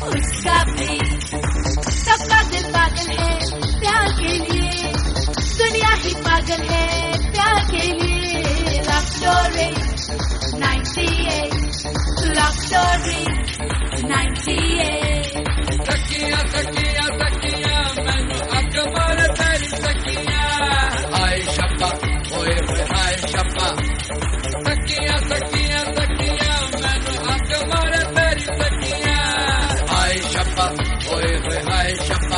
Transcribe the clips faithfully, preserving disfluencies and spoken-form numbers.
उसका भी सबका दिल पागल है प्यार के लिए, दुनिया ही पागल है प्यार के लिए। Love story ninety eight, love story ninety eight. सखिया सखिया सखिया मैनू अग मार तेरी सखिया, हाय शप्पा ओए होए हाय शप्पा। सखिया सखिया सखिया मैनू अग मार तेरी सखिया, हाय शप्पा ओए होए हाय शप्पा।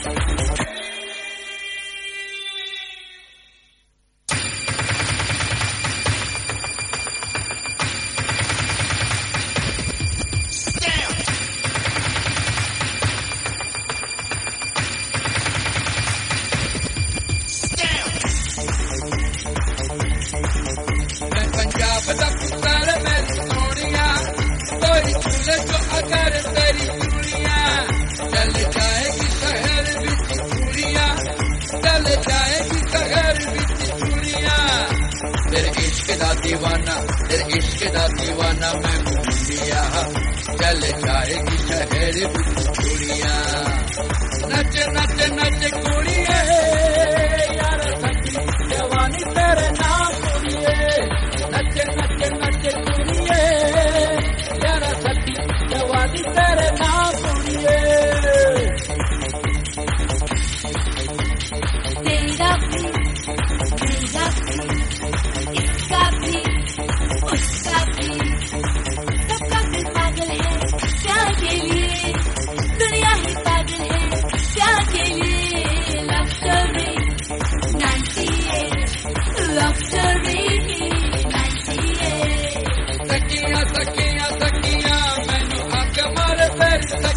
पंजाब दा पुत्तर मेरी सोनिया, कोई झूले जो अगर तेरी चूड़िया, चल जाएगी शहर विच चूड़िया, चल जाएगी शहर विच चूड़िया। तेरे इश्क दा दीवाना, तेरे इश्क दा दीवाना मैं मुंडिया, चल जाएगी शहर विच चूड़िया। नच नच नच कुड़िए यार सखी जवानी तेरे नाम कुड़िए, नच नच नच कुड़िए यार सखी जवानी तेरे नाम कुड़िए। तेरा भी मेरा भी इसका भी उसका भी सबका दिल पागल है प्यार के लिए, दुनिया ही पागल है प्यार के लिए। Love story ninety eight, love story ninety eight. सखिया सखिया सखिया मैनू अग मार तेरी